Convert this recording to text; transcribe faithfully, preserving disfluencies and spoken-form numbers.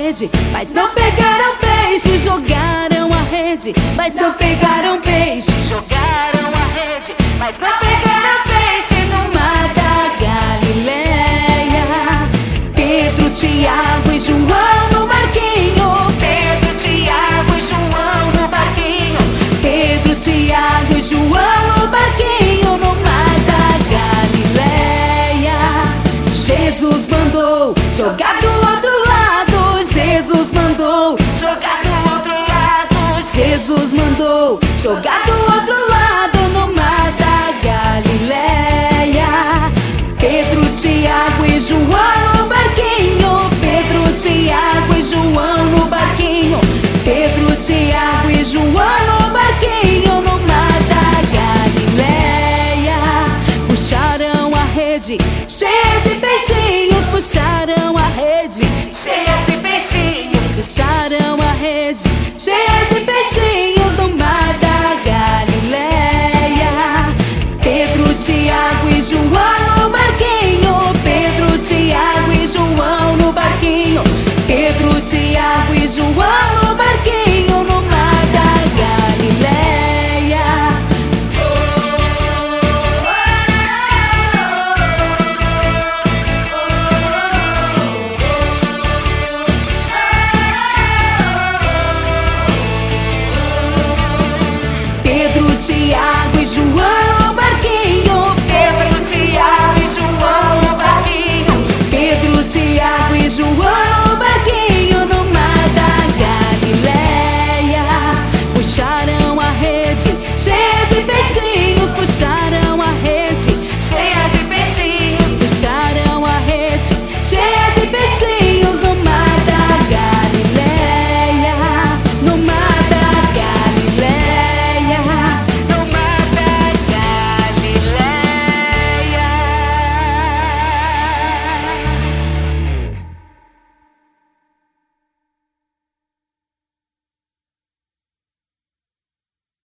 rede, mas não pegaram peixe. Jogaram a rede, mas não pegaram peixe. Jogaram a rede, mas não pegaram peixe. No mar da Galileia, Pedro, Tiago e João no barquinho. Pedro, Tiago e João no barquinho. Pedro, Tiago e João no barquinho. No mar da Galileia, Jesus mandou jogar do outro lado. Jesus mandou jogar do outro lado. Jesus mandou jogar do outro lado. No mar da Galileia, Pedro, Tiago e João